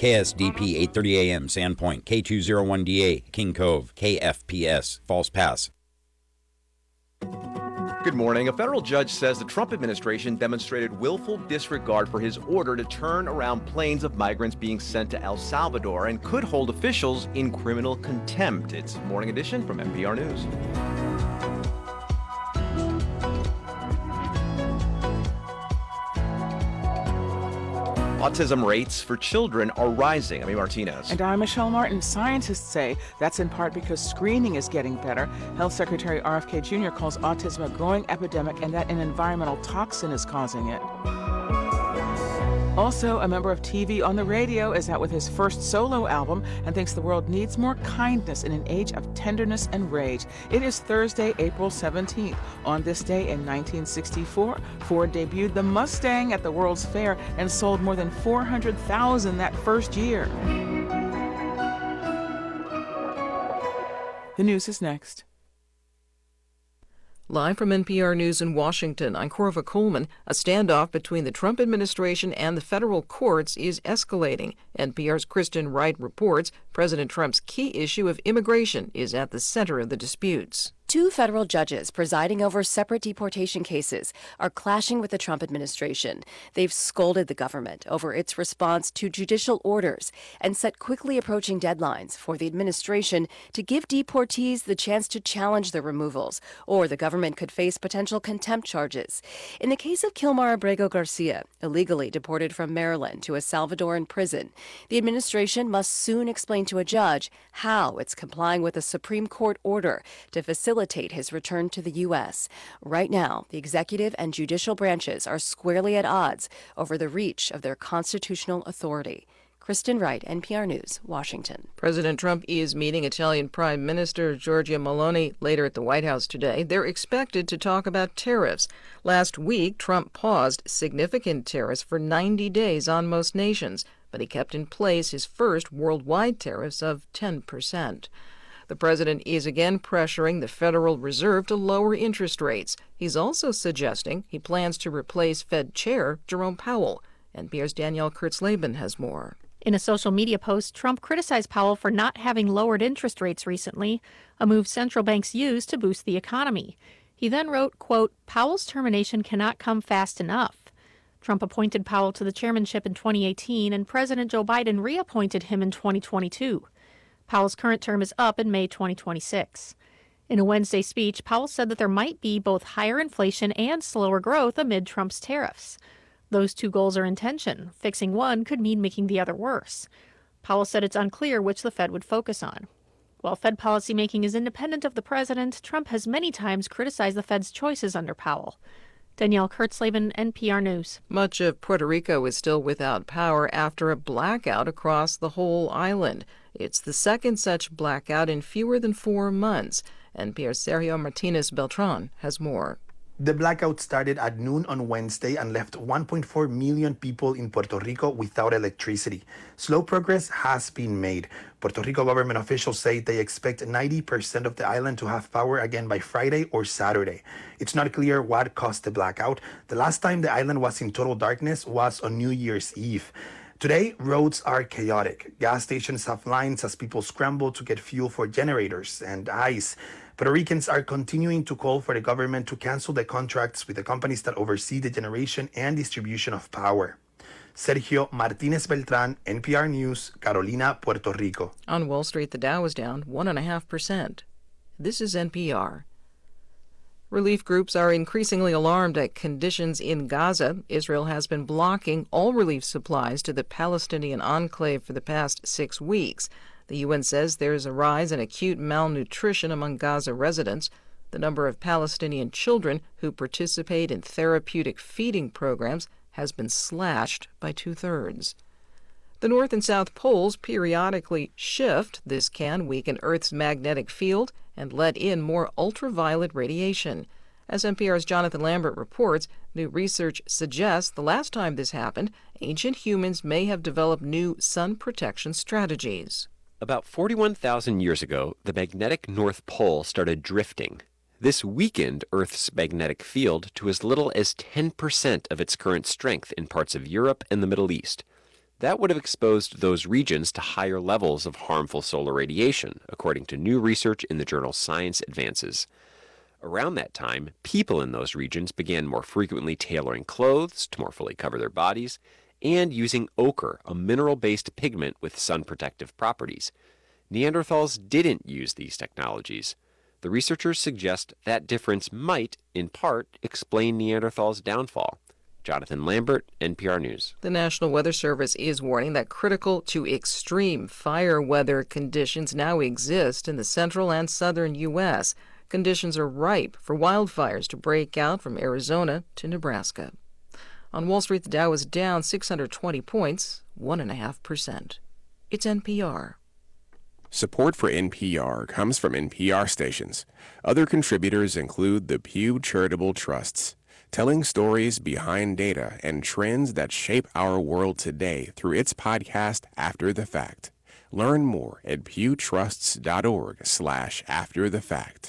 KSDP 830 AM, Sandpoint, K201DA, King Cove, KFPS, False Pass. Good morning. A federal judge says the Trump administration demonstrated willful disregard for his order to turn around planes of migrants being sent to El Salvador and could hold officials in criminal contempt. It's Morning Edition from NPR News. Autism rates for children are rising. Amy Martinez. And I'm Michelle Martin. Scientists say that's in part because screening is getting better. Health Secretary RFK Jr. calls autism a growing epidemic and that an environmental toxin is causing it. Also, a member of TV on the Radio is out with his first solo album and thinks the world needs more kindness in an age of tenderness and rage. It is Thursday, April 17th. On this day in 1964, Ford debuted the Mustang at the World's Fair and sold more than 400,000 that first year. The news is next. Live from NPR News in Washington, I'm Corva Coleman. A standoff between the Trump administration and the federal courts is escalating. NPR's Kristen Wright reports President Trump's key issue of immigration is at the center of the disputes. Two federal judges presiding over separate deportation cases are clashing with the Trump administration. They've scolded the government over its response to judicial orders and set quickly approaching deadlines for the administration to give deportees the chance to challenge the removals, or the government could face potential contempt charges. In the case of Kilmar Abrego Garcia, illegally deported from Maryland to a Salvadoran prison, the administration must soon explain to a judge how it's complying with a Supreme Court order to facilitate his return to the U.S. Right now, the executive and judicial branches are squarely at odds over the reach of their constitutional authority. Kristen Wright, NPR News, Washington. President Trump is meeting Italian Prime Minister Giorgia Meloni later at the White House today. They're expected to talk about tariffs. Last week, Trump paused significant tariffs for 90 days on most nations, but he kept in place his first worldwide tariffs of 10%. The president is again pressuring the Federal Reserve to lower interest rates. He's also suggesting he plans to replace Fed Chair Jerome Powell. NPR's Danielle Kurtzleben has more. In a social media post, Trump criticized Powell for not having lowered interest rates recently, a move central banks use to boost the economy. He then wrote, quote, "Powell's termination cannot come fast enough." Trump appointed Powell to the chairmanship in 2018, and President Joe Biden reappointed him in 2022. Powell's current term is up in May 2026. In a Wednesday speech, Powell said that there might be both higher inflation and slower growth amid Trump's tariffs. Those two goals are in tension. Fixing one could mean making the other worse. Powell said it's unclear which the Fed would focus on. While Fed policymaking is independent of the president, Trump has many times criticized the Fed's choices under Powell. Danielle Kurtzleben, NPR News. Much of Puerto Rico is still without power after a blackout across the whole island. It's the second such blackout in fewer than 4 months. NPR's Sergio Martinez Beltran has more. The blackout started at noon on Wednesday and left 1.4 million people in Puerto Rico without electricity. Slow progress has been made. Puerto Rico government officials say they expect 90% of the island to have power again by Friday or Saturday. It's not clear what caused the blackout. The last time the island was in total darkness was on New Year's Eve. Today, roads are chaotic. Gas stations have lines as people scramble to get fuel for generators and ice. Puerto Ricans are continuing to call for the government to cancel the contracts with the companies that oversee the generation and distribution of power. Sergio Martinez Beltran, NPR News, Carolina, Puerto Rico. On Wall Street, the Dow was down 1.5%. This is NPR. Relief groups are increasingly alarmed at conditions in Gaza. Israel has been blocking all relief supplies to the Palestinian enclave for the past 6 weeks. The UN says there's a rise in acute malnutrition among Gaza residents. The number of Palestinian children who participate in therapeutic feeding programs has been slashed by 2/3. The North and South poles periodically shift. This can weaken Earth's magnetic field and let in more ultraviolet radiation. As NPR's Jonathan Lambert reports, new research suggests the last time this happened, ancient humans may have developed new sun protection strategies. About 41,000 years ago, the magnetic North Pole started drifting. This weakened Earth's magnetic field to as little as 10% of its current strength in parts of Europe and the Middle East. That would have exposed those regions to higher levels of harmful solar radiation, according to new research in the journal Science Advances. Around that time, people in those regions began more frequently tailoring clothes to more fully cover their bodies and using ochre, a mineral-based pigment with sun-protective properties. Neanderthals didn't use these technologies. The researchers suggest that difference might, in part, explain Neanderthals' downfall. Jonathan Lambert, NPR News. The National Weather Service is warning that critical to extreme fire weather conditions now exist in the central and southern U.S. Conditions are ripe for wildfires to break out from Arizona to Nebraska. On Wall Street, the Dow is down 620 points, 1.5%. It's NPR. Support for NPR comes from NPR stations. Other contributors include the Pew Charitable Trusts, telling stories behind data and trends that shape our world today through its podcast, After the Fact. Learn more at pewtrusts.org/afterthefact.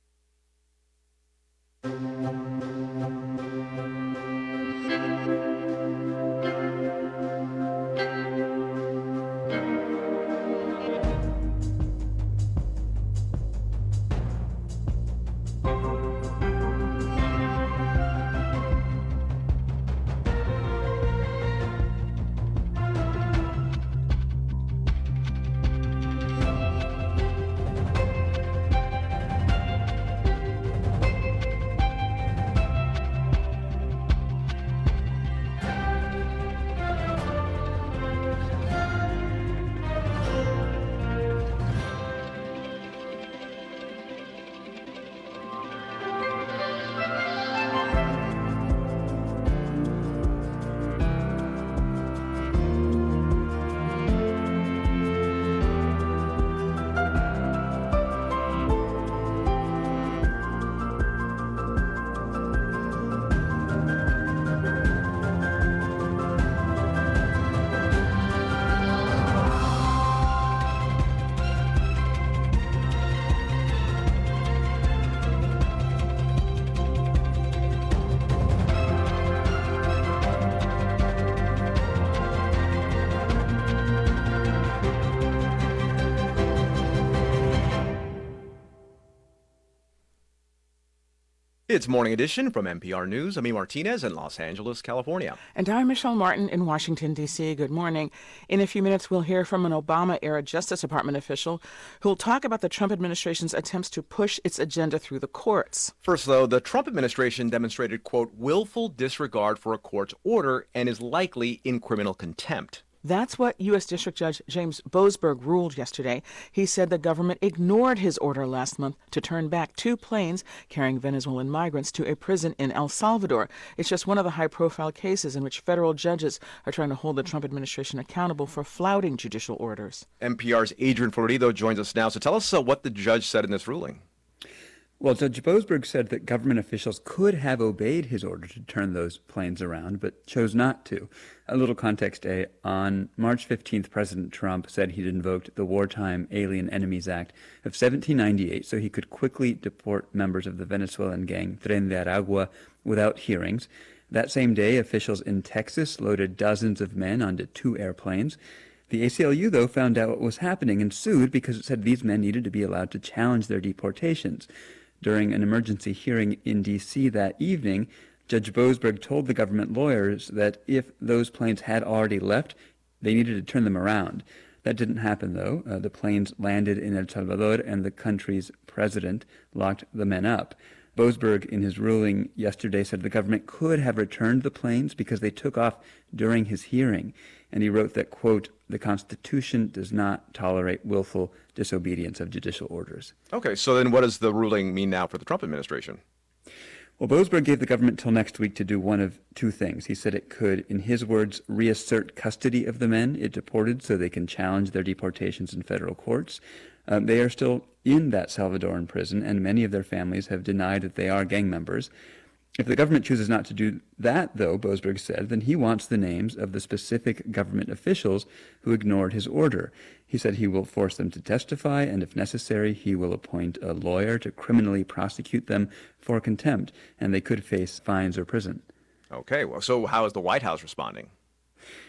It's Morning Edition from NPR News. I'm E. Martinez in Los Angeles, California. And I'm Michelle Martin in Washington, D.C. Good morning. In a few minutes, we'll hear from an Obama-era Justice Department official who'll talk about the Trump administration's attempts to push its agenda through the courts. First, though, the Trump administration demonstrated, quote, willful disregard for a court's order and is likely in criminal contempt. That's what U.S. District Judge James Boasberg ruled yesterday. He said the government ignored his order last month to turn back 2 planes carrying Venezuelan migrants to a prison in El Salvador. It's just one of the high-profile cases in which federal judges are trying to hold the Trump administration accountable for flouting judicial orders. NPR's Adrian Florido joins us now. So tell us what the judge said in this ruling. Well, Judge Boasberg said that government officials could have obeyed his order to turn those planes around, but chose not to. A little context, on March 15th, President Trump said he'd invoked the Wartime Alien Enemies Act of 1798 so he could quickly deport members of the Venezuelan gang Tren de Aragua without hearings. That same day, officials in Texas loaded dozens of men onto 2 airplanes. The ACLU, though, found out what was happening and sued because it said these men needed to be allowed to challenge their deportations. During an emergency hearing in D.C. that evening, Judge Boasberg told the government lawyers that if those planes had already left, they needed to turn them around. That didn't happen, though. The planes landed in El Salvador, and the country's president locked the men up. Boasberg, in his ruling yesterday, said the government could have returned the planes because they took off during his hearing. And he wrote that, quote, the Constitution does not tolerate willful disobedience of judicial orders. Okay, so then what does the ruling mean now for the Trump administration? Well, Boasberg gave the government till next week to do one of 2 things. He said it could, in his words, reassert custody of the men it deported so they can challenge their deportations in federal courts. They are still in that Salvadoran prison, and many of their families have denied that they are gang members. If the government chooses not to do that, though, Boasberg said, then he wants the names of the specific government officials who ignored his order. He said he will force them to testify, and if necessary, he will appoint a lawyer to criminally prosecute them for contempt, and they could face fines or prison. Okay, well, so how is the White House responding?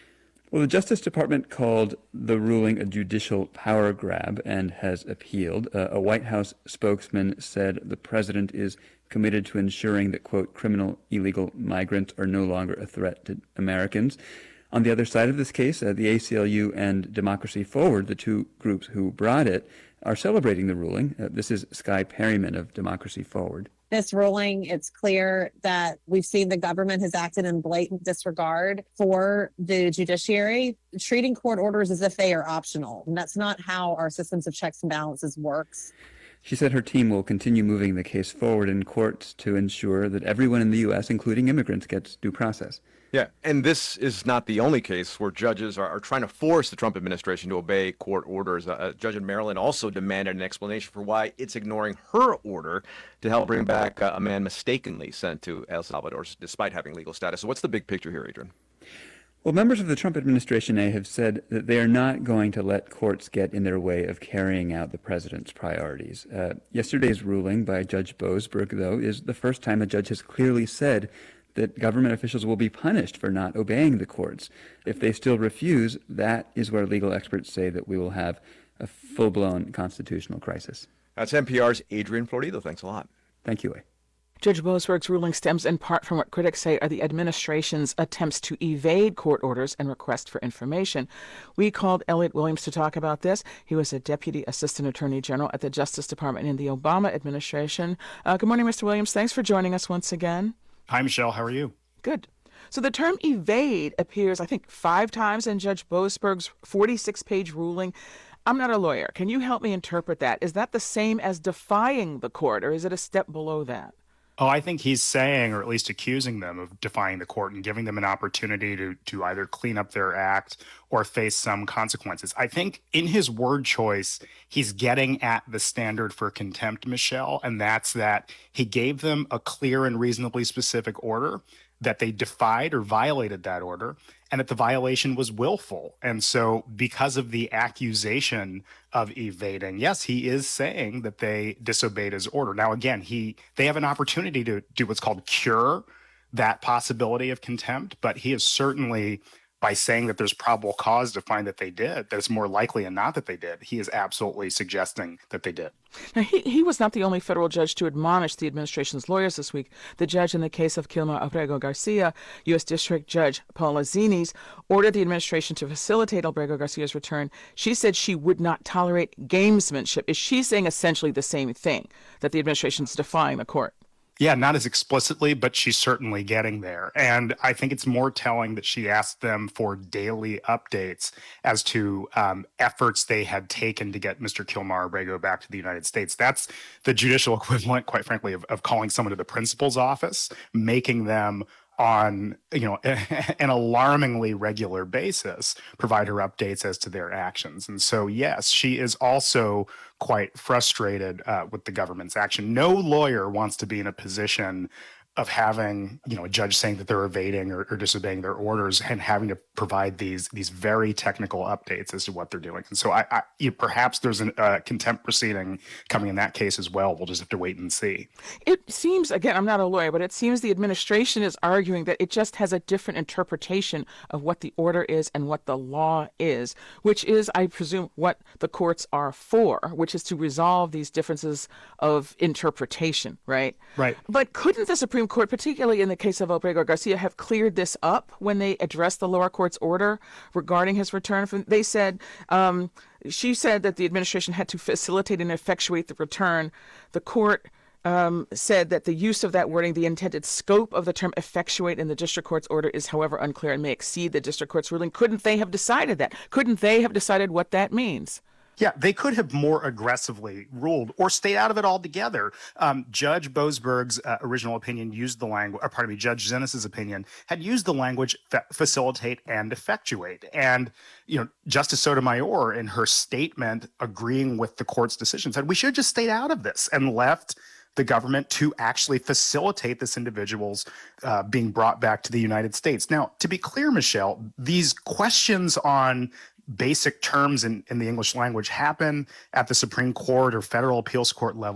Well, the Justice Department called the ruling a judicial power grab and has appealed. A White House spokesman said the president is committed to ensuring that, quote, criminal illegal migrants are no longer a threat to Americans. On the other side of this case, the ACLU and Democracy Forward, the two groups who brought it, are celebrating the ruling. This is Skye Perryman of Democracy Forward. This ruling, it's clear that we've seen the government has acted in blatant disregard for the judiciary, treating court orders as if they are optional. And that's not how our systems of checks and balances works. She said her team will continue moving the case forward in courts to ensure that everyone in the U.S., including immigrants, gets due process. Yeah, and this is not the only case where judges are trying to force the Trump administration to obey court orders. A judge in Maryland also demanded an explanation for why it's ignoring her order to help bring back a man mistakenly sent to El Salvador despite having legal status. So what's the big picture here, Adrian? Well, members of the Trump administration have said that they are not going to let courts get in their way of carrying out the president's priorities. Yesterday's ruling by Judge Boasberg, though, is the first time a judge has clearly said that government officials will be punished for not obeying the courts. If they still refuse, that is where legal experts say that we will have a full-blown constitutional crisis. That's NPR's Adrian Florido. Thanks a lot. Thank you. Judge Boasberg's ruling stems in part from what critics say are the administration's attempts to evade court orders and request for information. We called Elliot Williams to talk about this. He was a Deputy Assistant Attorney General at the Justice Department in the Obama administration. Good morning, Mr. Williams. Thanks for joining us once again. Hi, Michelle. How are you? Good. So the term evade appears, I think, 5 times in Judge Boasberg's 46-page ruling. I'm not a lawyer. Can you help me interpret that? Is that the same as defying the court, or is it a step below that? Oh, I think he's saying, or at least accusing them of defying the court and giving them an opportunity to either clean up their act or face some consequences. I think in his word choice, he's getting at the standard for contempt, Michelle, and that's that he gave them a clear and reasonably specific order, that they defied or violated that order, and that the violation was willful. And so because of the accusation of evading, yes, he is saying that they disobeyed his order. Now, again, they have an opportunity to do what's called cure that possibility of contempt, but he is certainly, by saying that there's probable cause to find that they did, that it's more likely than not that they did, he is absolutely suggesting that they did. Now, he was not the only federal judge to admonish the administration's lawyers this week. The judge in the case of Kilma Abrego Garcia, U.S. District Judge Paula Zines, ordered the administration to facilitate Abrego Garcia's return. She said she would not tolerate gamesmanship. Is she saying essentially the same thing, that the administration's defying the court? Yeah, not as explicitly, but she's certainly getting there. And I think it's more telling that she asked them for daily updates as to efforts they had taken to get Mr. Kilmar Abrego back to the United States. That's the judicial equivalent, quite frankly, of calling someone to the principal's office, making them on an alarmingly regular basis provide her updates as to their actions. And so, yes, she is also quite frustrated with the government's action. No lawyer wants to be in a position of having, a judge saying that they're evading or disobeying their orders and having to provide these very technical updates as to what they're doing. And so perhaps there's a contempt proceeding coming in that case as well. We'll just have to wait and see. It seems, again, I'm not a lawyer, but it seems the administration is arguing that it just has a different interpretation of what the order is and what the law is, which is, I presume, what the courts are for, which is to resolve these differences of interpretation, right? Right. But couldn't the Supreme Court, particularly in the case of Abrego Garcia, have cleared this up when they addressed the lower court's order regarding his return? They said, she said that the administration had to facilitate and effectuate the return. The court said that the use of that wording, the intended scope of the term effectuate in the district court's order is, however, unclear and may exceed the district court's ruling. Couldn't they have decided that? Couldn't they have decided what that means? Yeah, they could have more aggressively ruled or stayed out of it altogether. Judge Boasberg's original opinion used the language, Judge Zinnis's opinion had used the language facilitate and effectuate. And, Justice Sotomayor, in her statement agreeing with the court's decision, said we should have just stayed out of this and left the government to actually facilitate this individual's being brought back to the United States. Now, to be clear, Michelle, these questions on basic terms in the English language happen at the Supreme Court or federal appeals court level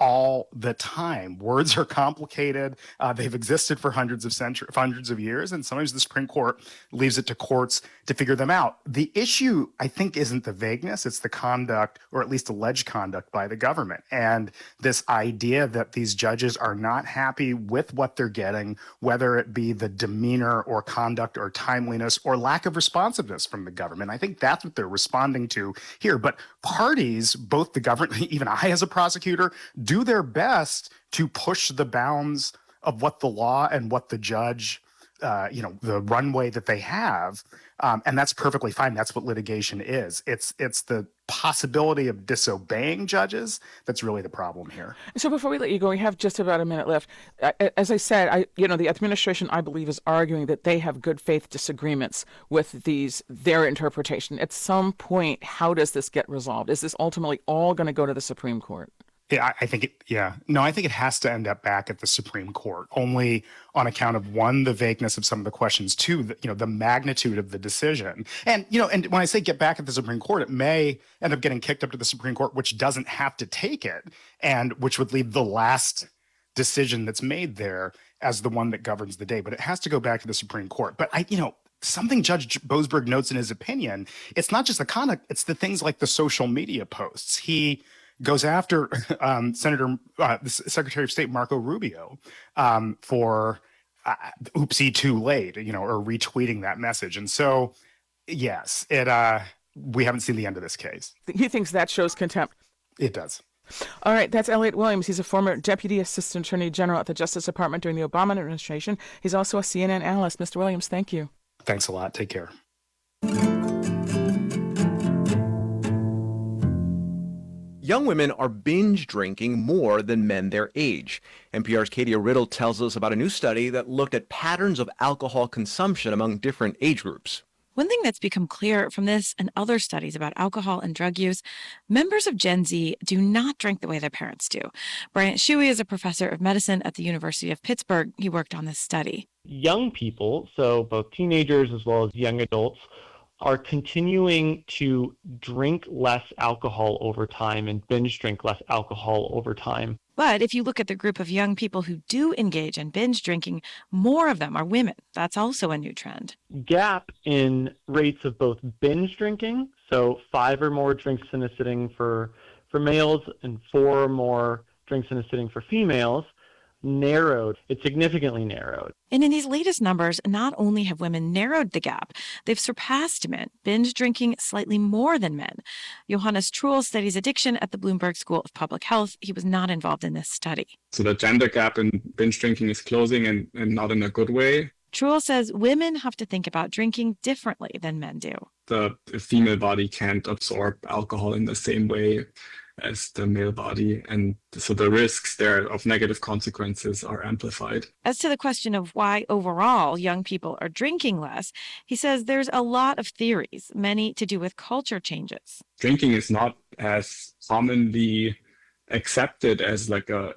all the time. Words are complicated. They've existed for hundreds of years, and sometimes the Supreme Court leaves it to courts to figure them out. The issue, I think, isn't the vagueness, it's the conduct, or at least alleged conduct, by the government. And this idea that these judges are not happy with what they're getting, whether it be the demeanor or conduct or timeliness or lack of responsiveness from the government. I think that's what they're responding to here. But parties, both the government, even I as a prosecutor, do their best to push the bounds of what the law and what the judge, the runway that they have. And that's perfectly fine. That's what litigation is. It's the possibility of disobeying judges that's really the problem here. So before we let you go, we have just about a minute left. As I said, the administration, I believe, is arguing that they have good faith disagreements with their interpretation. At some point, how does this get resolved? Is this ultimately all going to go to the Supreme Court? I think it has to end up back at the Supreme Court, only on account of, one, the vagueness of some of the questions, two, the magnitude of the decision. And when I say get back at the Supreme Court, it may end up getting kicked up to the Supreme Court, which doesn't have to take it, and which would leave the last decision that's made there as the one that governs the day. But it has to go back to the Supreme Court. But something Judge Boasberg notes in his opinion, it's not just the conduct, it's the things like the social media posts. He goes after the Secretary of State Marco Rubio for oopsie too late, or retweeting that message. And so, yes, we haven't seen the end of this case. He thinks that shows contempt. It does. All right, that's Elliot Williams. He's a former Deputy Assistant Attorney General at the Justice Department during the Obama administration. He's also a CNN analyst. Mr. Williams, thank you. Thanks a lot. Take care. Young women are binge drinking more than men their age. NPR's Katia Riddle tells us about a new study that looked at patterns of alcohol consumption among different age groups. One thing that's become clear from this and other studies about alcohol and drug use, members of Gen Z do not drink the way their parents do. Bryant Shuey is a professor of medicine at the University of Pittsburgh. He worked on this study. Young people, so both teenagers as well as young adults, are continuing to drink less alcohol over time and binge drink less alcohol over time. But if you look at the group of young people who do engage in binge drinking, more of them are women. That's also a new trend. Gap in rates of both binge drinking, so 5 or more drinks in a sitting for males and 4 or more drinks in a sitting for females, narrowed. It significantly narrowed. And in these latest numbers, not only have women narrowed the gap, they've surpassed men, binge drinking slightly more than men. Johannes Truhl studies addiction at the Bloomberg School of Public Health. He was not involved in this study. So the gender gap in binge drinking is closing and not in a good way. Truhl says women have to think about drinking differently than men do. The female body can't absorb alcohol in the same way as the male body, and so the risks there of negative consequences are amplified. As to the question of why overall young people are drinking less, he says there's a lot of theories, many to do with culture changes. Drinking is not as commonly accepted as like a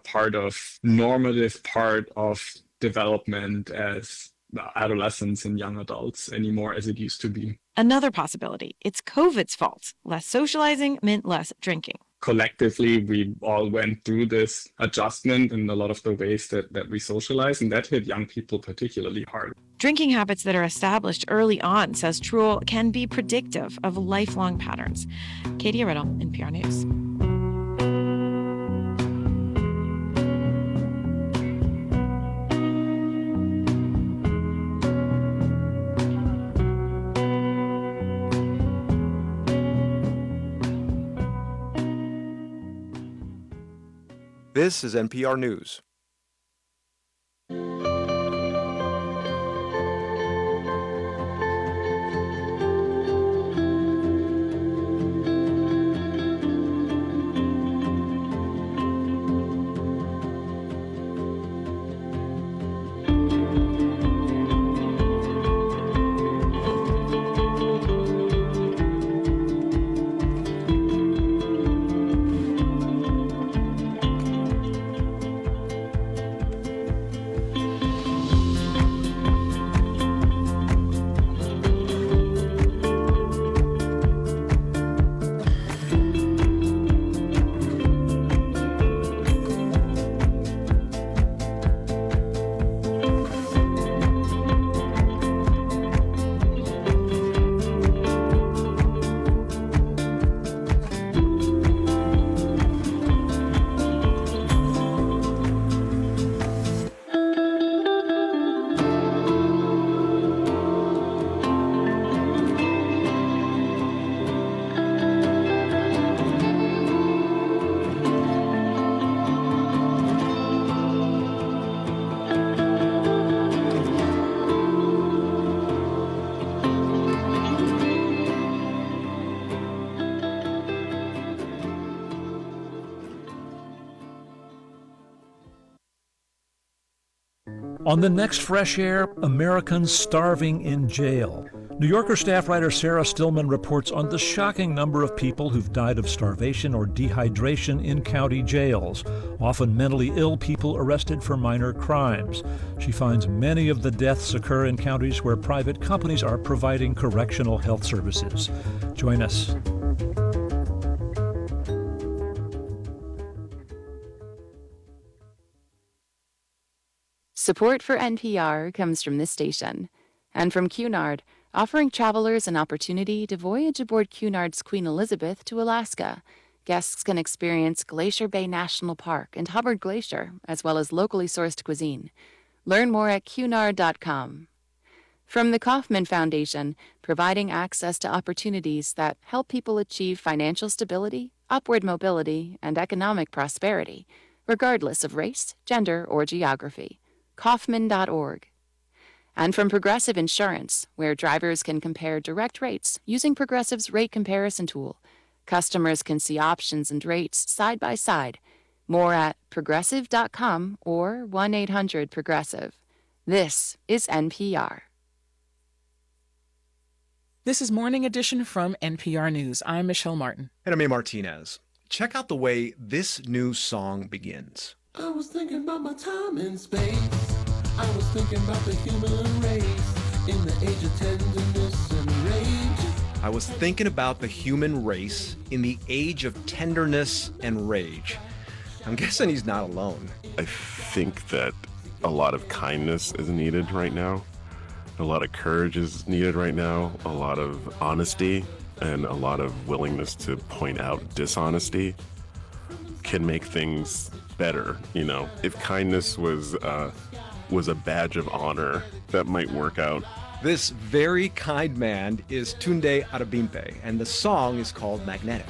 normative part of development as adolescents and young adults anymore as it used to be. Another possibility, it's COVID's fault. Less socializing meant less drinking. Collectively, we all went through this adjustment in a lot of the ways that we socialize, and that hit young people particularly hard. Drinking habits that are established early on, says Truhl, can be predictive of lifelong patterns. Katia Riddle, NPR News. This is NPR News. On the next Fresh Air, Americans starving in jail. New Yorker staff writer Sarah Stillman reports on the shocking number of people who've died of starvation or dehydration in county jails, often mentally ill people arrested for minor crimes. She finds many of the deaths occur in counties where private companies are providing correctional health services. Join us. Support for NPR comes from this station and from Cunard, offering travelers an opportunity to voyage aboard Cunard's Queen Elizabeth to Alaska. Guests can experience Glacier Bay National Park and Hubbard Glacier, as well as locally sourced cuisine. Learn more at cunard.com. From the Kauffman Foundation, providing access to opportunities that help people achieve financial stability, upward mobility, and economic prosperity, regardless of race, gender, or geography. Kauffman.org. And from Progressive Insurance, where drivers can compare direct rates using Progressive's rate comparison tool. Customers can see options and rates side by side. More at progressive.com or 1-800-PROGRESSIVE. This is NPR. This is Morning Edition from NPR News. I'm Michelle Martin. And I'm A. Martinez. Check out the way this new song begins. I was thinking about my time in space. I was thinking about the human race in the age of tenderness and rage. I was thinking about the human race in the age of tenderness and rage. I'm guessing he's not alone. I think that a lot of kindness is needed right now. A lot of courage is needed right now. A lot of honesty and a lot of willingness to point out dishonesty can make things better. You know, if kindness was a badge of honor, that might work out. This very kind man is Tunde Adebimpe, and the song is called Magnetic.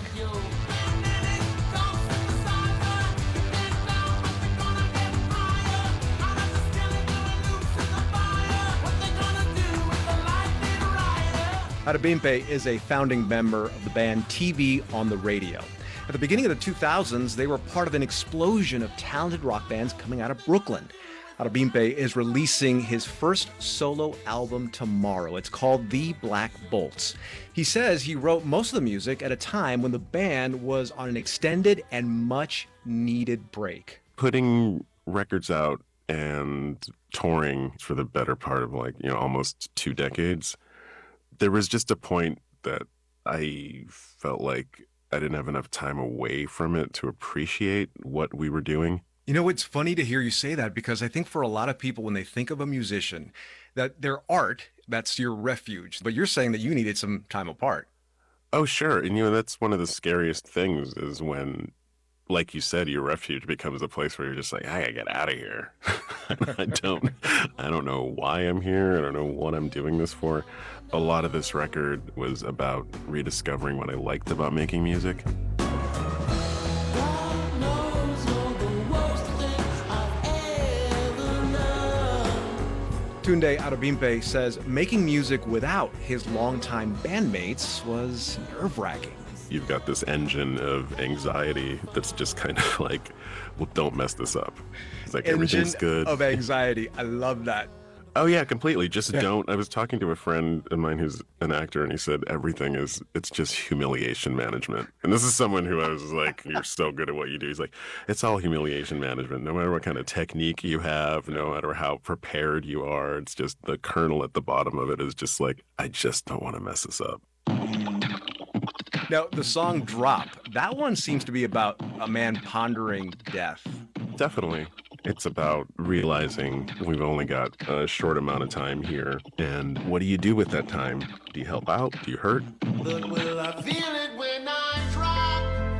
Adebimpe is a founding member of the band TV on the Radio. At the beginning of the 2000s, they were part of an explosion of talented rock bands coming out of Brooklyn. Adebimpe is releasing his first solo album tomorrow. It's called The Black Bolts. He says he wrote most of the music at a time when the band was on an extended and much-needed break. Putting records out and touring for the better part of almost 2 decades, there was just a point that I felt like I didn't have enough time away from it to appreciate what we were doing. You know, it's funny to hear you say that, because I think for a lot of people, when they think of a musician, that their art, that's your refuge. But you're saying that you needed some time apart. Oh, sure. And, that's one of the scariest things is when, like you said, your refuge becomes a place where you're just like, I gotta get out of here. I don't know why I'm here. I don't know what I'm doing this for. A lot of this record was about rediscovering what I liked about making music. Tunde Adebimpe says making music without his longtime bandmates was nerve-wracking. You've got this engine of anxiety that's just kind of like, well, don't mess this up. It's like everything's good. Of anxiety. I love that. Oh, yeah, completely. Just don't. I was talking to a friend of mine who's an actor, and he said it's just humiliation management. And this is someone who I was like, you're so good at what you do. He's like, it's all humiliation management. No matter what kind of technique you have, no matter how prepared you are, it's just the kernel at the bottom of it is just like, I just don't want to mess this up. Now, the song Drop, that one seems to be about a man pondering death. Definitely. It's about realizing we've only got a short amount of time here. And what do you do with that time? Do you help out? Do you hurt? But will I feel it when I drop?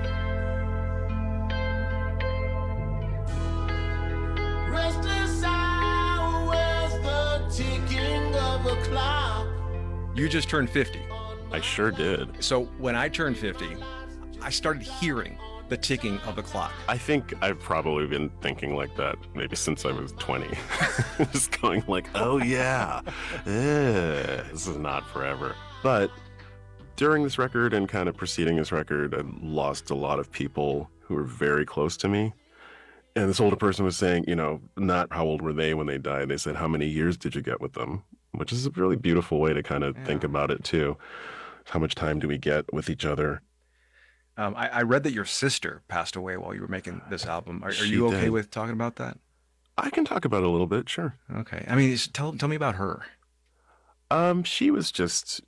Restless hours, the ticking of a clock. You just turned 50. I sure did. So when I turned 50, I started hearing the ticking of the clock. I think I've probably been thinking like that maybe since I was 20. Just going like, oh yeah, this is not forever. But during this record and kind of preceding this record, I lost a lot of people who were very close to me. And this older person was saying, not how old were they when they died. They said, how many years did you get with them? Which is a really beautiful way to kind of think about it, too. How much time do we get with each other? I read that your sister passed away while you were making this album. Are She you okay did. with talking about that? I can talk about it a little bit, sure. Okay. I mean, tell me about her. She was just,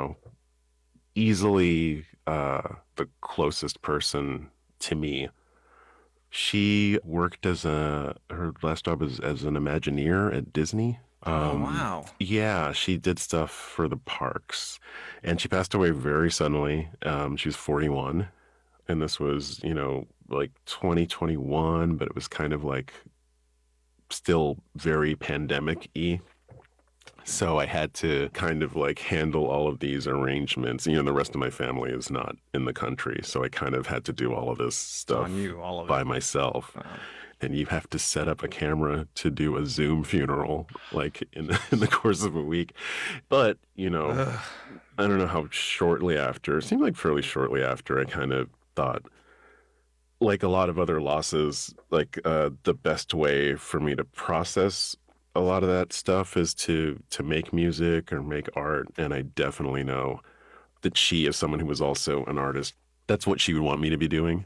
easily the closest person to me. She worked her last job as an Imagineer at Disney. Oh, wow. Yeah, she did stuff for the parks. And she passed away very suddenly. She was 41. And this was, like 2021, but it was kind of like still very pandemic-y. So I had to kind of like handle all of these arrangements. The rest of my family is not in the country. So I kind of had to do all of this stuff on you, all of by it. myself. And you have to set up a camera to do a Zoom funeral, like in the course of a week. But, I don't know how shortly after, it seemed like fairly shortly after, I kind of thought, like a lot of other losses, like the best way for me to process a lot of that stuff is to make music or make art. And I definitely know that she, as someone who was also an artist, that's what she would want me to be doing.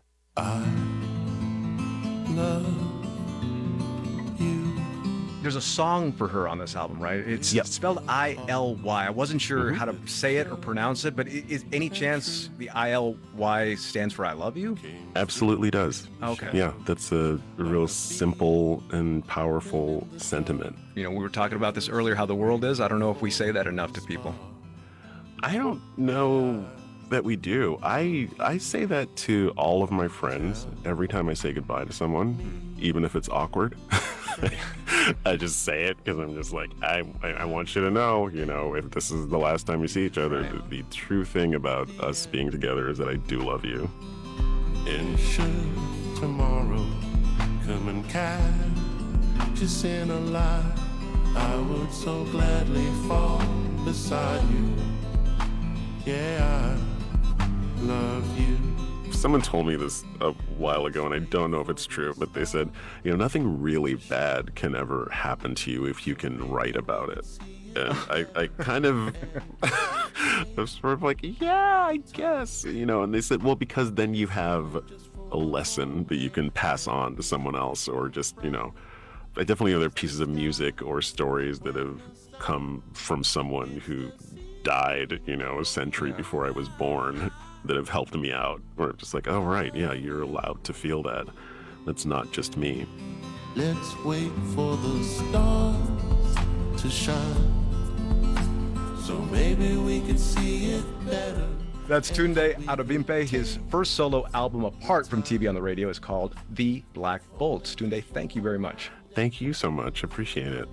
There's a song for her on this album, right? It's spelled I-L-Y. I wasn't sure how to say it or pronounce it, but is any chance the I-L-Y stands for I love you? Absolutely does. Okay. Yeah, that's a real simple and powerful sentiment. We were talking about this earlier, how the world is. I don't know if we say that enough to people. I don't know that we do. I say that to all of my friends every time I say goodbye to someone, even if it's awkward. I just say it because I'm just like, I want you to know, if this is the last time we see each other, the true thing about us being together is that I do love you. And should tomorrow come and catch us in a lie, I would so gladly fall beside you. Yeah, I love you. Someone told me this a while ago, and I don't know if it's true, but they said, nothing really bad can ever happen to you if you can write about it. And I kind of, I was sort of like, yeah, I guess, and they said, well, because then you have a lesson that you can pass on to someone else, or just, I definitely know there are pieces of music or stories that have come from someone who died, a century before I was born, that have helped me out. Or just like, oh, right, yeah, you're allowed to feel that. That's not just me. Let's wait for the stars to shine, so maybe we can see it better. That's Tunde Adebimpe. His first solo album apart from TV on the radio is called The Black Bolts. Tunde, thank you very much. Thank you so much. Appreciate it.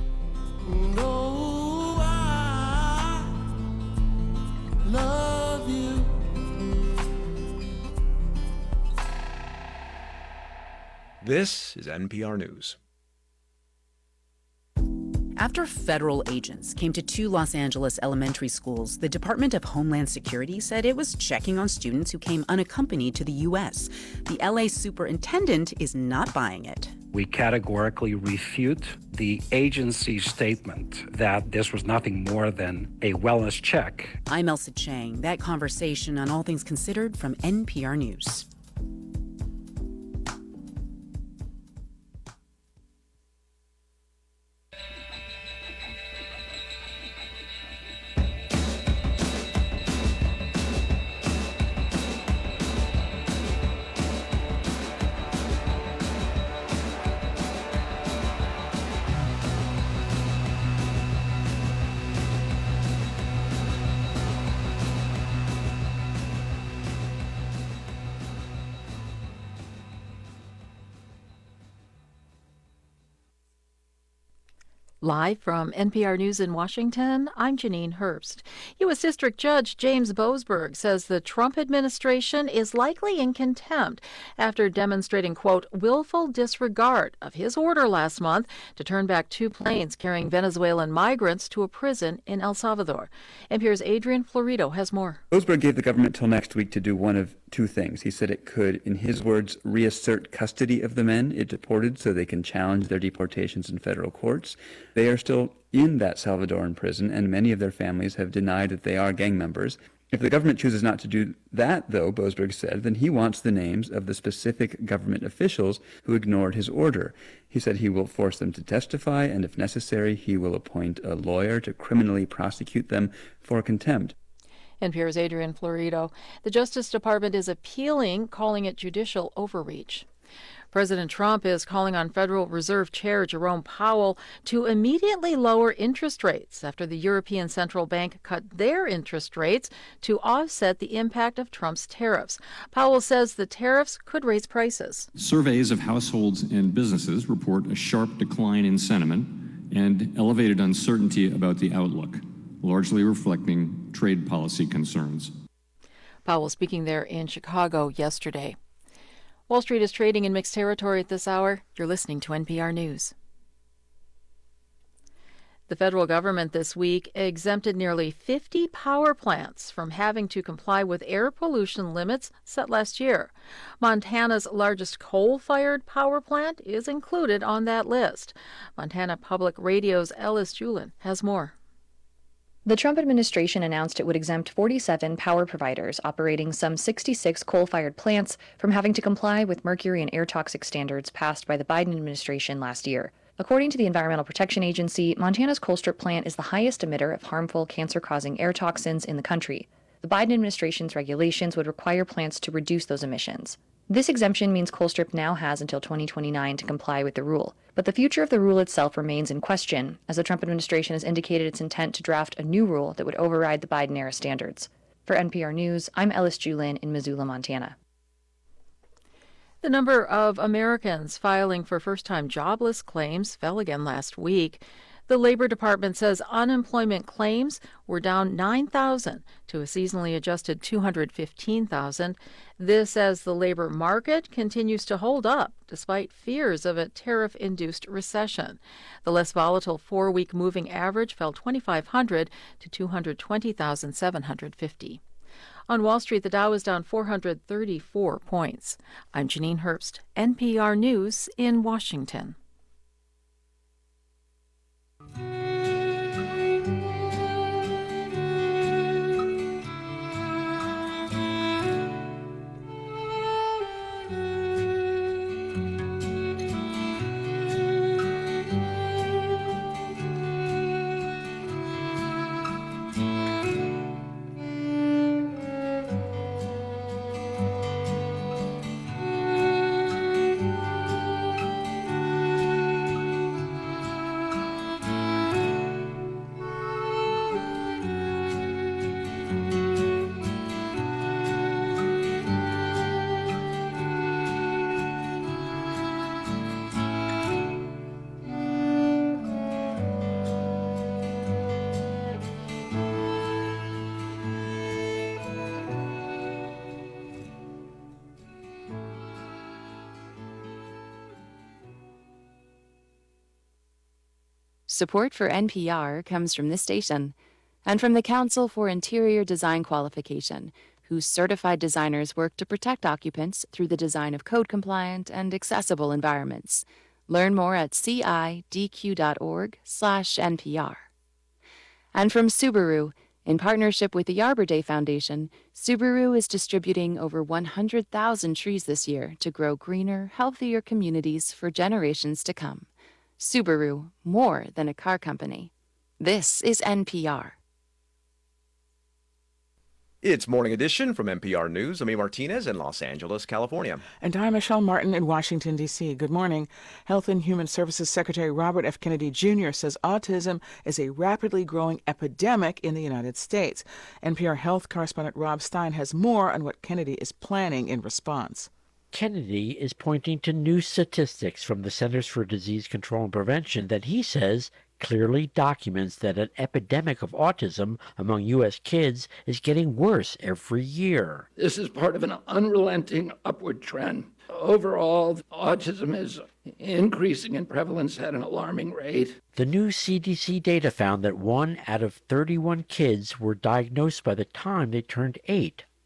No, I love you. This is NPR News. After federal agents came to 2 Los Angeles elementary schools, the Department of Homeland Security said it was checking on students who came unaccompanied to the U.S. The LA superintendent is not buying it. We categorically refute the agency's statement that this was nothing more than a wellness check. I'm Elsa Chang. That conversation on All Things Considered from NPR News. Live from NPR News in Washington, I'm Janine Herbst. U.S. District Judge James Boasberg says the Trump administration is likely in contempt after demonstrating, quote, willful disregard of his order last month to turn back 2 planes carrying Venezuelan migrants to a prison in El Salvador. NPR's Adrian Florido has more. Boasberg gave the government till next week to do one of two things. He said it could, in his words, reassert custody of the men it deported so they can challenge their deportations in federal courts. They are still in that Salvadoran prison, and many of their families have denied that they are gang members. If the government chooses not to do that, though, Boasberg said, then he wants the names of the specific government officials who ignored his order. He said he will force them to testify, and if necessary, he will appoint a lawyer to criminally prosecute them for contempt. NPR's Adrian Florido. The Justice Department is appealing, calling it judicial overreach. President Trump is calling on Federal Reserve Chair Jerome Powell to immediately lower interest rates after the European Central Bank cut their interest rates to offset the impact of Trump's tariffs. Powell says the tariffs could raise prices. Surveys of households and businesses report a sharp decline in sentiment and elevated uncertainty about the outlook, largely reflecting trade policy concerns. Powell speaking there in Chicago yesterday. Wall Street is trading in mixed territory at this hour. You're listening to NPR News. The federal government this week exempted nearly 50 power plants from having to comply with air pollution limits set last year. Montana's largest coal-fired power plant is included on that list. Montana Public Radio's Ellis Julin has more. The Trump administration announced it would exempt 47 power providers operating some 66 coal-fired plants from having to comply with mercury and air toxic standards passed by the Biden administration last year. According to the Environmental Protection Agency, Montana's Colstrip plant is the highest emitter of harmful cancer-causing air toxins in the country. The Biden administration's regulations would require plants to reduce those emissions. This exemption means Colstrip now has until 2029 to comply with the rule. But the future of the rule itself remains in question, as the Trump administration has indicated its intent to draft a new rule that would override the Biden-era standards. For NPR News, I'm Ellis Julin in Missoula, Montana. The number of Americans filing for first-time jobless claims fell again last week. The Labor Department says unemployment claims were down 9,000 to a seasonally adjusted 215,000. This as the labor market continues to hold up despite fears of a tariff-induced recession. The less volatile four-week moving average fell 2,500 to 220,750. On Wall Street, the Dow is down 434 points. I'm Janine Herbst, NPR News in Washington. Support for NPR comes from this station and from the Council for Interior Design Qualification, whose certified designers work to protect occupants through the design of code-compliant and accessible environments. Learn more at cidq.org/NPR. And from Subaru, in partnership with the Arbor Day Foundation, Subaru is distributing over 100,000 trees this year to grow greener, healthier communities for generations to come. Subaru, more than a car company. This is NPR. It's Morning Edition from NPR News. I'm A. Martinez in Los Angeles, California. And I'm Michelle Martin in Washington, D.C. Good morning. Health and Human Services Secretary Robert F. Kennedy Jr. says autism is a rapidly growing epidemic in the United States. NPR health correspondent Rob Stein has more on what Kennedy is planning in response. Kennedy is pointing to new statistics from the Centers for Disease Control and Prevention that he says clearly documents that an epidemic of autism among U.S. kids is getting worse every year. This is part of an unrelenting upward trend. Overall, autism is increasing in prevalence at an alarming rate. The new CDC data found that 1 out of 31 kids were diagnosed by the time they turned 8, up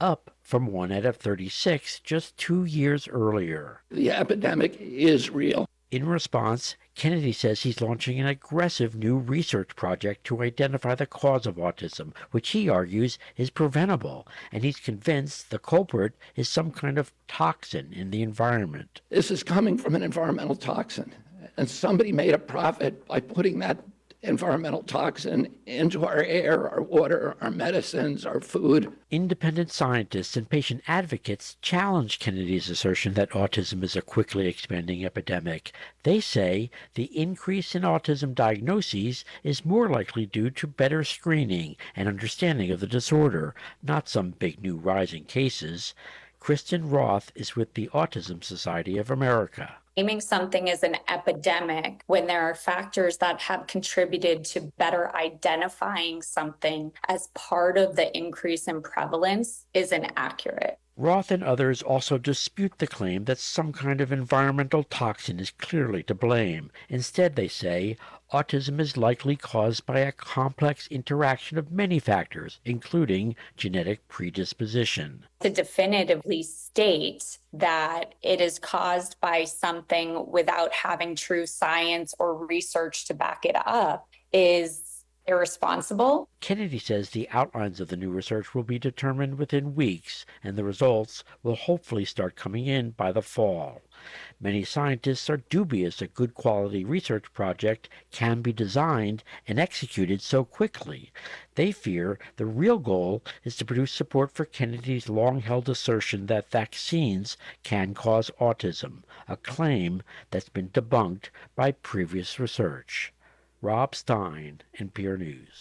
from 1 out of 36 just 2 years earlier. The epidemic is real. In response, Kennedy says he's launching an aggressive new research project to identify the cause of autism, which he argues is preventable, and he's convinced the culprit is some kind of toxin in the environment. This is coming from an environmental toxin, and somebody made a profit by putting that environmental toxin into our air, our water, our medicines, our food. Independent scientists and patient advocates challenge Kennedy's assertion that autism is a quickly expanding epidemic. They say the increase in autism diagnoses is more likely due to better screening and understanding of the disorder, not some big new rise in cases. Kristen Roth is with the Autism Society of America. Naming something as an epidemic when there are factors that have contributed to better identifying something as part of the increase in prevalence is inaccurate. Roth and others also dispute the claim that some kind of environmental toxin is clearly to blame. Instead, they say, autism is likely caused by a complex interaction of many factors, including genetic predisposition. To definitively state that it is caused by something without having true science or research to back it up is irresponsible. Kennedy says the outlines of the new research will be determined within weeks, and the results will hopefully start coming in by the fall. Many scientists are dubious a good quality research project can be designed and executed so quickly. They fear the real goal is to produce support for Kennedy's long-held assertion that vaccines can cause autism, a claim that's been debunked by previous research. Rob Stein, NPR News.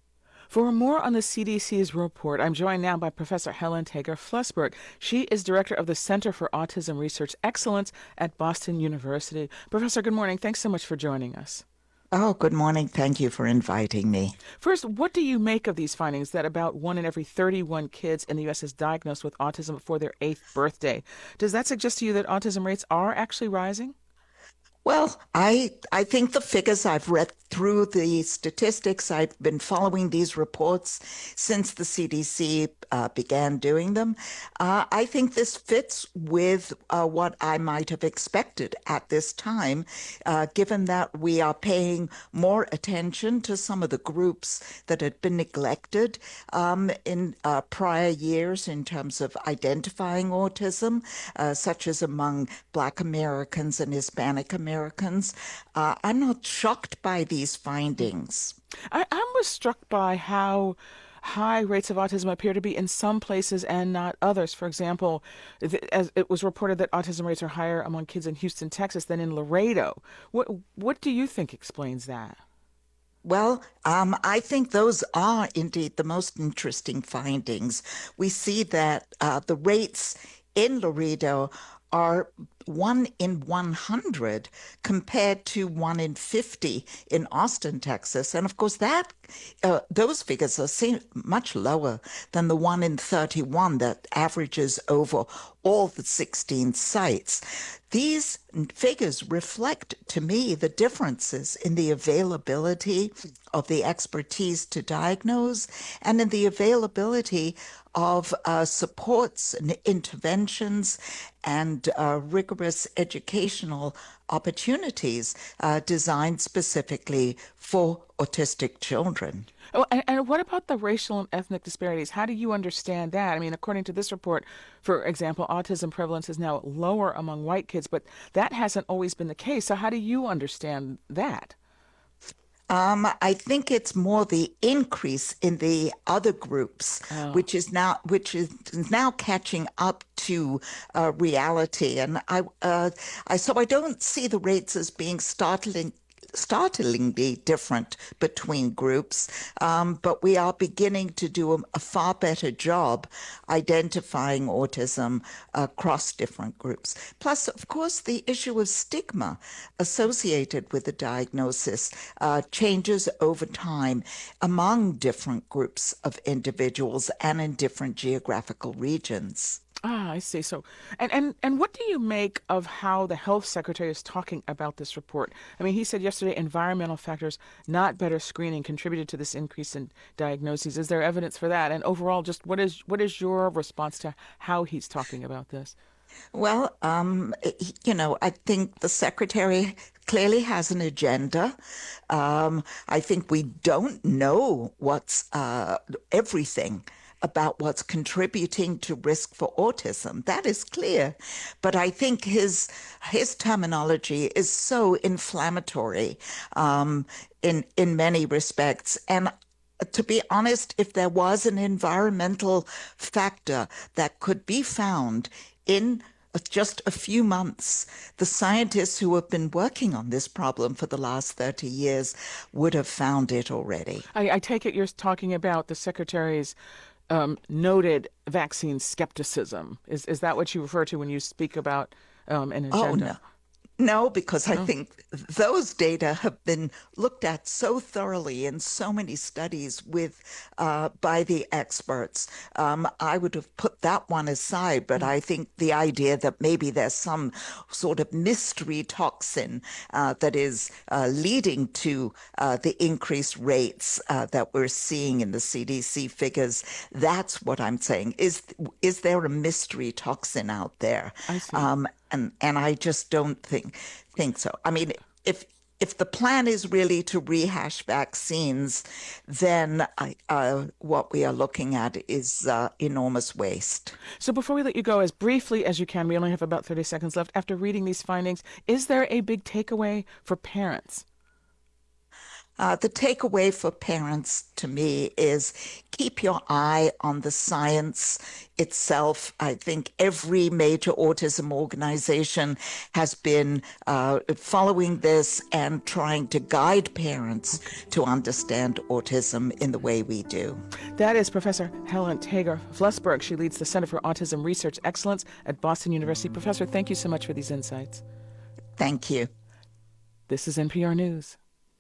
For more on the CDC's report, I'm joined now by Professor Helen Tager-Flusberg. She is director of the Center for Autism Research Excellence at Boston University. Professor, good morning. Thanks so much for joining us. Oh, good morning. Thank you for inviting me. First, what do you make of these findings that about 1 in every 31 kids in the U.S. is diagnosed with autism before their 8th birthday? Does that suggest to you that autism rates are actually rising? Well, I think the figures, I've read through the statistics, I've been following these reports since the CDC began doing them. I think this fits with what I might have expected at this time, given that we are paying more attention to some of the groups that had been neglected in prior years in terms of identifying autism, such as among Black Americans and Hispanic Americans. I'm not shocked by these findings. I was struck by how high rates of autism appear to be in some places and not others. For example, as it was reported that autism rates are higher among kids in Houston, Texas than in Laredo. What do you think explains that? Well, I think those are indeed the most interesting findings. We see that the rates in Laredo are 1 in 100 compared to 1 in 50 in Austin, Texas. And of course, that those figures are much lower than the 1 in 31 that averages over all the 16 sites. These figures reflect to me the differences in the availability of the expertise to diagnose and in the availability of supports and interventions and rigorous educational opportunities designed specifically for autistic children. Oh, and what about the racial and ethnic disparities? How do you understand that? I mean, according to this report, for example, autism prevalence is now lower among white kids, but that hasn't always been the case. So how do you understand that? I think it's more the increase in the other groups, which is now catching up to reality, and so I don't see the rates as being startlingly different between groups, but we are beginning to do a far better job identifying autism across different groups. Plus, of course, the issue of stigma associated with the diagnosis changes over time among different groups of individuals and in different geographical regions. Ah, I see. So, and what do you make of how the health secretary is talking about this report? I mean, he said yesterday environmental factors, not better screening, contributed to this increase in diagnoses. Is there evidence for that? And overall, just what is your response to how he's talking about this? Well, I think the secretary clearly has an agenda. I think we don't know what's everything about what's contributing to risk for autism. That is clear. But I think his terminology is so inflammatory in many respects. And to be honest, if there was an environmental factor that could be found in just a few months, the scientists who have been working on this problem for the last 30 years would have found it already. I take it you're talking about the secretary's noted vaccine skepticism. Is that what you refer to when you speak about an agenda? Oh, no. No, because I think those data have been looked at so thoroughly in so many studies by the experts. I would have put that one aside, but I think the idea that maybe there's some sort of mystery toxin that is leading to the increased rates that we're seeing in the CDC figures, that's what I'm saying. Is there a mystery toxin out there? I see. And I just don't think so. I mean, if the plan is really to rehash vaccines, then what we are looking at is enormous waste. So before we let you go, as briefly as you can, we only have about 30 seconds left. After reading these findings, is there a big takeaway for parents? The takeaway for parents to me is keep your eye on the science itself. I think every major autism organization has been following this and trying to guide parents to understand autism in the way we do. That is Professor Helen Tager-Flusberg. She leads the Center for Autism Research Excellence at Boston University. Professor, thank you so much for these insights. Thank you. This is NPR News.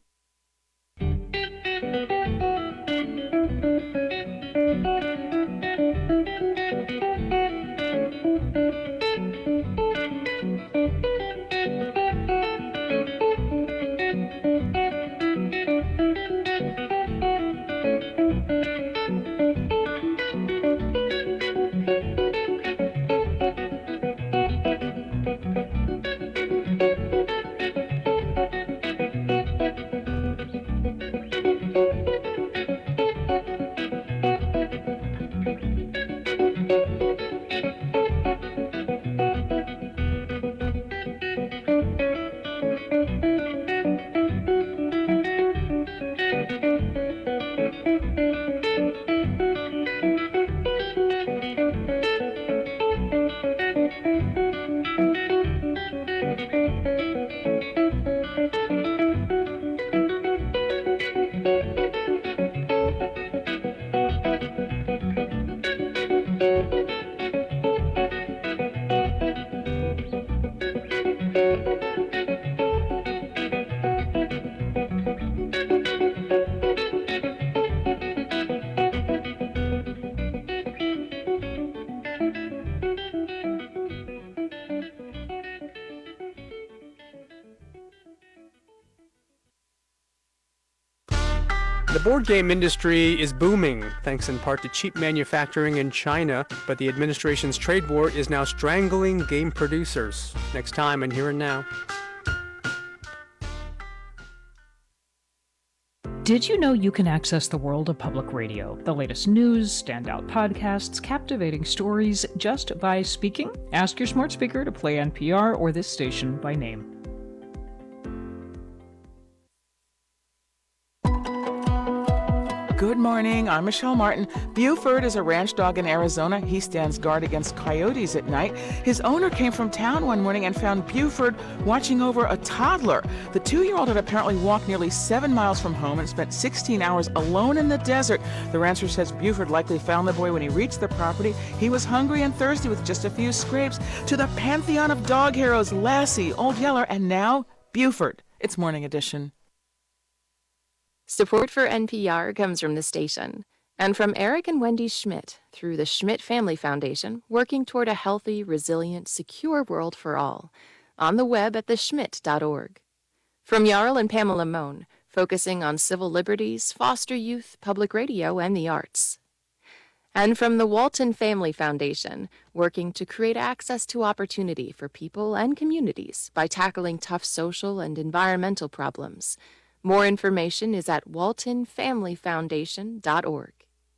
The board game industry is booming, thanks in part to cheap manufacturing in China, but the administration's trade war is now strangling game producers. Next time on Here and Now. Did you know you can access the world of public radio? The latest news, standout podcasts, captivating stories, just by speaking? Ask your smart speaker to play NPR or this station by name. Good morning, I'm Michelle Martin. Buford is a ranch dog in Arizona. He stands guard against coyotes at night. His owner came from town one morning and found Buford watching over a toddler. The 2-year-old had apparently walked nearly 7 miles from home and spent 16 hours alone in the desert. The rancher says Buford likely found the boy when he reached the property. He was hungry and thirsty with just a few scrapes. To the pantheon of dog heroes, Lassie, Old Yeller, and now Buford. It's Morning Edition. Support for NPR comes from the station And from Eric and Wendy Schmidt, through the Schmidt Family Foundation, working toward a healthy, resilient, secure world for all, on the web at theschmidt.org. From Jarl and Pamela Mohn, focusing on civil liberties, foster youth, public radio, and the arts. And from the Walton Family Foundation, working to create access to opportunity for people and communities by tackling tough social and environmental problems. More information is at waltonfamilyfoundation.org.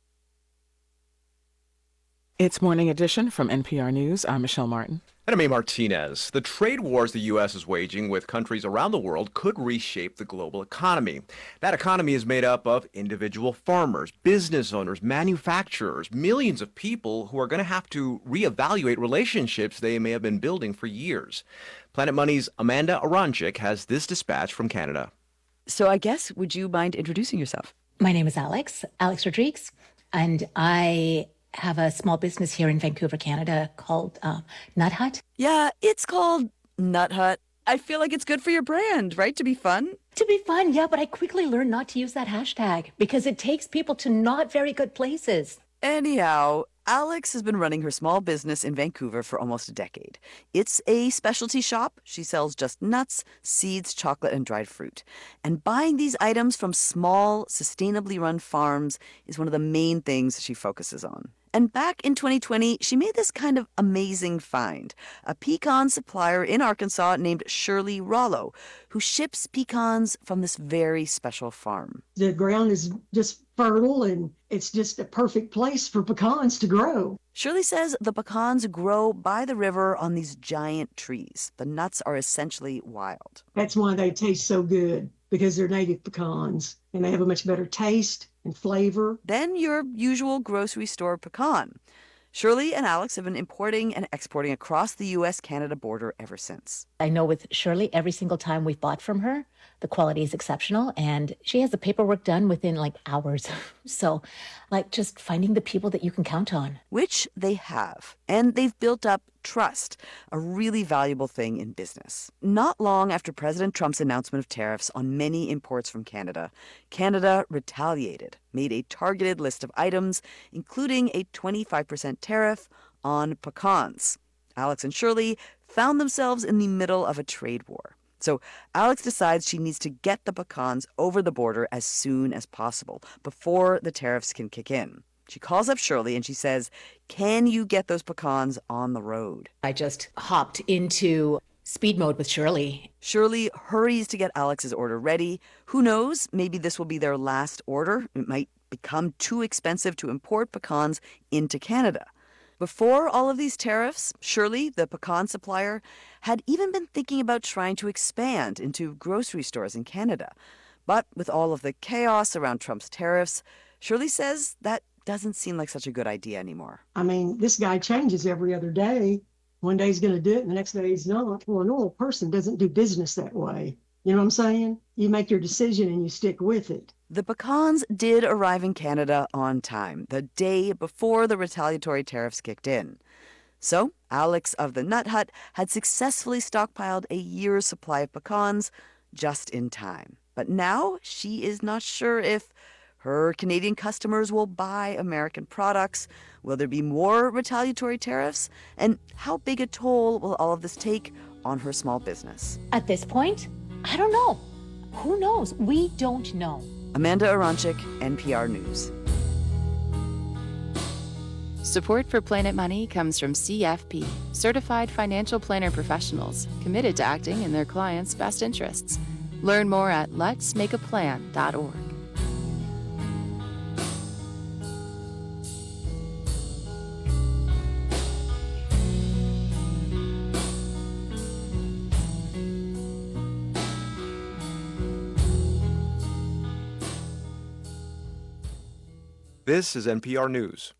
It's Morning Edition from NPR News. I'm Michelle Martin. And I'm A. Martinez. The trade wars the U.S. is waging with countries around the world could reshape the global economy. That economy is made up of individual farmers, business owners, manufacturers, millions of people who are going to have to reevaluate relationships they may have been building for years. Planet Money's Amanda Aronczyk has this dispatch from Canada. So I guess, would you mind introducing yourself? My name is Alex Rodriguez, and I have a small business here in Vancouver, Canada called Nut Hut. Yeah, it's called Nut Hut. I feel like it's good for your brand, right? To be fun? To be fun, yeah, but I quickly learned not to use that hashtag because it takes people to not very good places. Anyhow, Alex has been running her small business in Vancouver for almost a decade. It's a specialty shop. She sells just nuts, seeds, chocolate, and dried fruit. And buying these items from small, sustainably run farms is one of the main things she focuses on. And back in 2020, she made this kind of amazing find. A pecan supplier in Arkansas named Shirley Rollo, who ships pecans from this very special farm. The ground is just fertile and it's just a perfect place for pecans to grow. Shirley says the pecans grow by the river on these giant trees. The nuts are essentially wild. That's why they taste so good, because they're native pecans and they have a much better taste and flavor than your usual grocery store pecan. Shirley and Alex have been importing and exporting across the U.S.-Canada border ever since. I know with Shirley, every single time we've bought from her, the quality is exceptional, and she has the paperwork done within hours. So, just finding the people that you can count on. Which they have. And they've built up trust, a really valuable thing in business. Not long after President Trump's announcement of tariffs on many imports from Canada, Canada retaliated, made a targeted list of items, including a 25% tariff on pecans. Alex and Shirley found themselves in the middle of a trade war. So Alex decides she needs to get the pecans over the border as soon as possible, before the tariffs can kick in. She calls up Shirley and she says, "Can you get those pecans on the road?" I just hopped into speed mode with Shirley. Shirley hurries to get Alex's order ready. Who knows? Maybe this will be their last order. It might become too expensive to import pecans into Canada. Before all of these tariffs, Shirley, the pecan supplier, had even been thinking about trying to expand into grocery stores in Canada. But with all of the chaos around Trump's tariffs, Shirley says that doesn't seem like such a good idea anymore. I mean, this guy changes every other day. One day he's going to do it and the next day he's not. Well, a normal person doesn't do business that way. You know what I'm saying? You make your decision and you stick with it. The pecans did arrive in Canada on time, the day before the retaliatory tariffs kicked in. So Alex of the Nut Hut had successfully stockpiled a year's supply of pecans just in time. But now she is not sure if her Canadian customers will buy American products. Will there be more retaliatory tariffs? And how big a toll will all of this take on her small business? At this point, I don't know. Who knows? We don't know. Amanda Aronczyk, NPR News. Support for Planet Money comes from CFP, Certified Financial Planner Professionals, committed to acting in their clients' best interests. Learn more at letsmakeaplan.org. This is NPR News.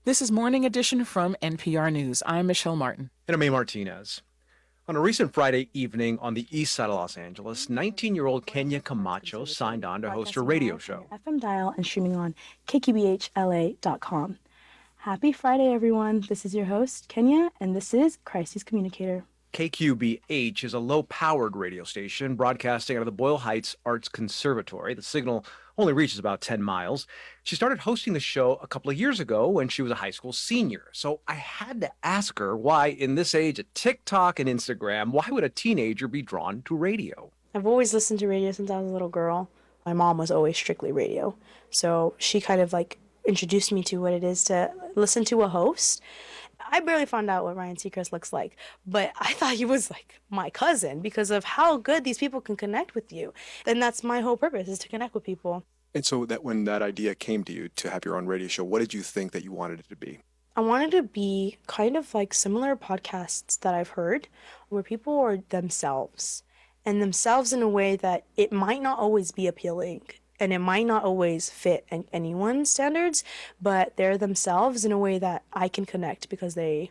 This is Morning Edition from NPR News. I'm Michelle Martin. And I'm A. Martinez. On a recent Friday evening on the east side of Los Angeles, 19-year-old Kenya Camacho signed on to host her radio show. FM dial and streaming on kkbhla.com. Happy Friday, everyone. This is your host, Kenya, and this is Crisis Communicator. KQBH is a low-powered radio station broadcasting out of the Boyle Heights Arts Conservatory. The signal only reaches about 10 miles. She started hosting the show a couple of years ago when she was a high school senior. So I had to ask her why, in this age of TikTok and Instagram, why would a teenager be drawn to radio? I've always listened to radio since I was a little girl. My mom was always strictly radio. So she kind of like introduced me to what it is to listen to a host. I barely found out what Ryan Seacrest looks like, but I thought he was like my cousin because of how good these people can connect with you. And that's my whole purpose, is to connect with people. And so that when that idea came to you to have your own radio show, what did you think that you wanted it to be? I wanted to be kind of like similar podcasts that I've heard where people are themselves, and themselves in a way that it might not always be appealing. And it might not always fit anyone's standards, but they're themselves in a way that I can connect because they're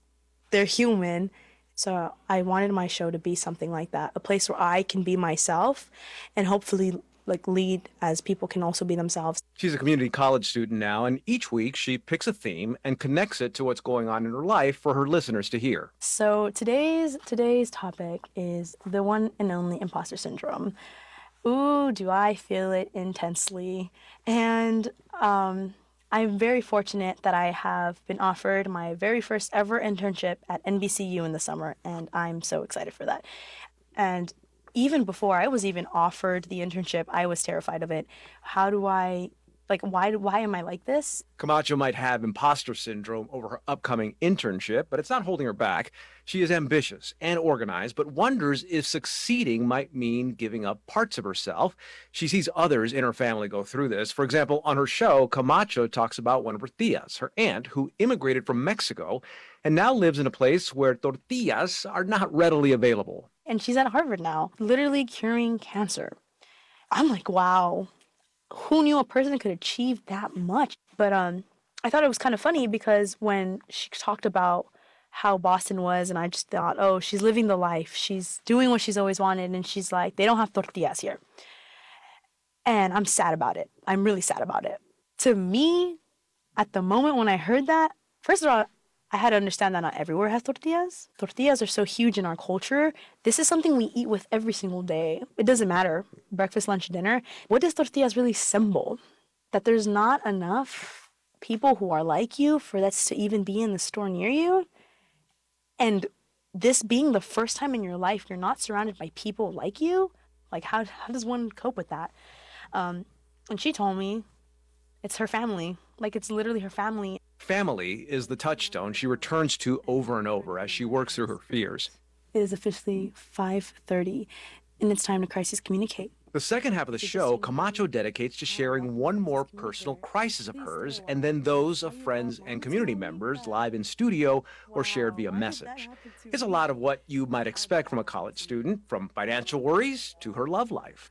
human. So I wanted my show to be something like that, a place where I can be myself and hopefully like lead as people can also be themselves. She's a community college student now, and each week she picks a theme and connects it to what's going on in her life for her listeners to hear. So today's topic is the one and only imposter syndrome. Ooh, do I feel it intensely. And I'm very fortunate that I have been offered my very first ever internship at NBCU in the summer, and I'm so excited for that. And even before I was even offered the internship, I was terrified of it. How do I, like, why am I like this? Camacho might have imposter syndrome over her upcoming internship, but it's not holding her back. She is ambitious and organized, but wonders if succeeding might mean giving up parts of herself. She sees others in her family go through this. For example, on her show, Camacho talks about one of her tias, her aunt, who immigrated from Mexico and now lives in a place where tortillas are not readily available. And she's at Harvard now, literally curing cancer. I'm like, wow. Who knew a person could achieve that much? But I thought it was kind of funny because when she talked about how Boston was, and I just thought, oh, she's living the life. She's doing what she's always wanted, and she's like, they don't have tortillas here. And I'm sad about it. I'm really sad about it. To me, at the moment when I heard that, first of all, I had to understand that not everywhere has tortillas. Tortillas are so huge in our culture. This is something we eat with every single day. It doesn't matter, breakfast, lunch, dinner. What does tortillas really symbol? That there's not enough people who are like you for that to even be in the store near you. And this being the first time in your life you're not surrounded by people like you, like how does one cope with that? And she told me it's her family. Like, it's literally her family. Family is the touchstone she returns to over and over as she works through her fears. It is officially 5:30, and it's time to crisis communicate. The second half of the show, Camacho dedicates to sharing one more personal crisis of hers, and then those of friends and community members live in studio or shared via message. It's a lot of what you might expect from a college student, from financial worries to her love life.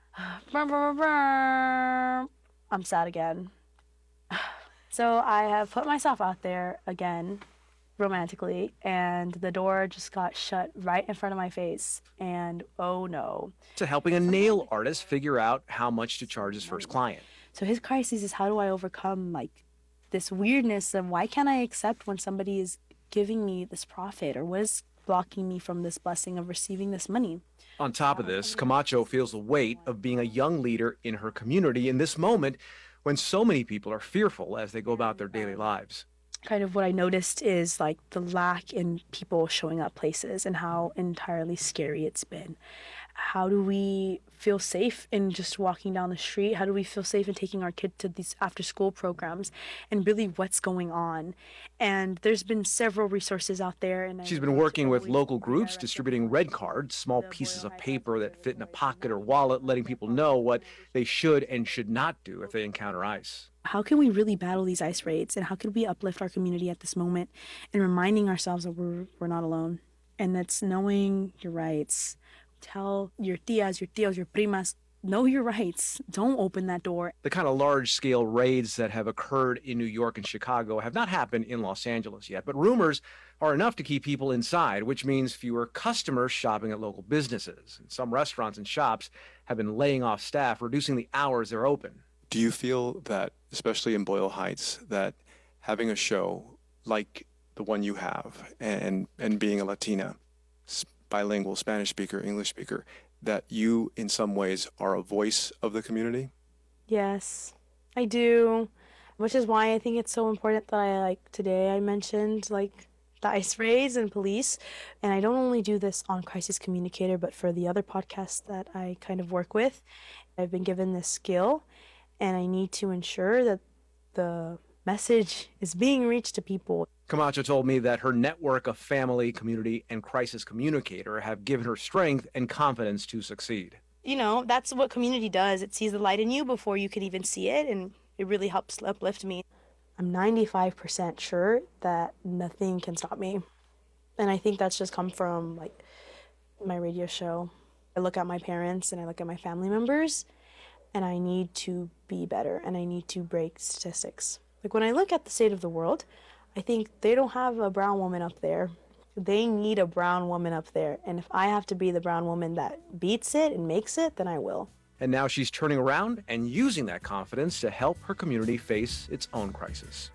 I'm sad again. So I have put myself out there again, romantically, and the door just got shut right in front of my face. And oh no. To helping a nail artist figure out how much to charge his first client. So his crisis is, how do I overcome like this weirdness of why can't I accept when somebody is giving me this profit, or what is blocking me from this blessing of receiving this money? On top of this, Camacho feels the weight of being a young leader in her community in this moment when so many people are fearful as they go about their daily lives. Kind of what I noticed is like the lack in people showing up places and how entirely scary it's been. How do we feel safe in just walking down the street? How do we feel safe in taking our kids to these after school programs, and really what's going on? And there's been several resources out there. And She's been working with local groups, distributing red cards, small pieces of paper that fit in a pocket or wallet, letting people know what they should and should not do if they encounter ICE. How can we really battle these ICE raids, and how can we uplift our community at this moment, and reminding ourselves that we're not alone, and that's knowing your rights. Tell your tias, your tios, your primas, know your rights. Don't open that door. The kind of large-scale raids that have occurred in New York and Chicago have not happened in Los Angeles yet, but rumors are enough to keep people inside, which means fewer customers shopping at local businesses. And some restaurants and shops have been laying off staff, reducing the hours they're open. Do you feel that, especially in Boyle Heights, that having a show like the one you have and being a Latina, bilingual, Spanish speaker, English speaker, that you in some ways are a voice of the community? Yes, I do, which is why I think it's so important that today I mentioned the ICE raids and police. And I don't only do this on Crisis Communicator, but for the other podcasts that I kind of work with. I've been given this skill, and I need to ensure that the message is being reached to people. Camacho told me that her network of family, community, and crisis communicator have given her strength and confidence to succeed. You know, that's what community does. It sees the light in you before you can even see it, and it really helps uplift me. I'm 95% sure that nothing can stop me. And I think that's just come from my radio show. I look at my parents and I look at my family members, and I need to be better, and I need to break statistics. When I look at the state of the world, I think they don't have a brown woman up there. They need a brown woman up there. And if I have to be the brown woman that beats it and makes it, then I will. And now she's turning around and using that confidence to help her community face its own crisis.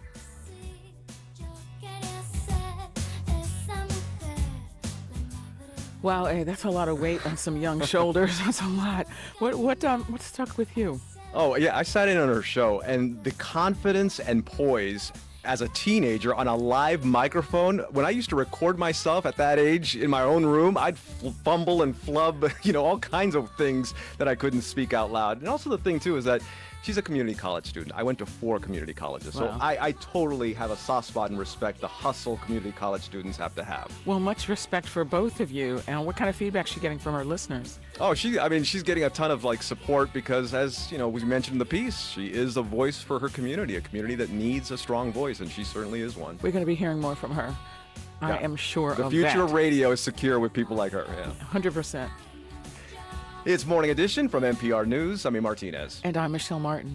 Wow, hey, that's a lot of weight on some young shoulders. That's a lot. What stuck with you? Oh, yeah, I sat in on her show, and the confidence and poise as a teenager on a live microphone. When I used to record myself at that age in my own room, I'd fumble and flub, all kinds of things that I couldn't speak out loud. And also the thing, too, is that she's a community college student. I went to 4 community colleges, so Wow. I totally have a soft spot and respect the hustle community college students have to have. Well, much respect for both of you. And what kind of feedback is she getting from her listeners? Oh, she's getting a ton of support because, as we mentioned in the piece, she is a voice for her community, a community that needs a strong voice, and she certainly is one. We're going to be hearing more from her. I am sure The of future that. of radio is secure with people like her. Yeah. 100%. It's Morning Edition from NPR News. I'm Amy Martinez. And I'm Michelle Martin.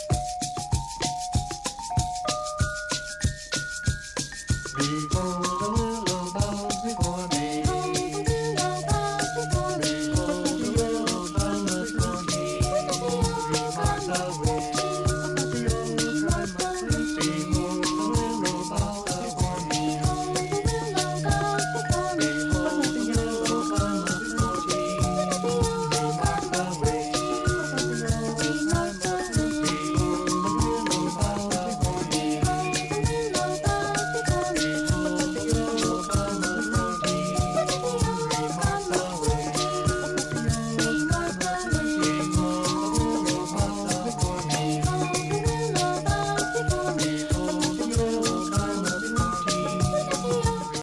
Before the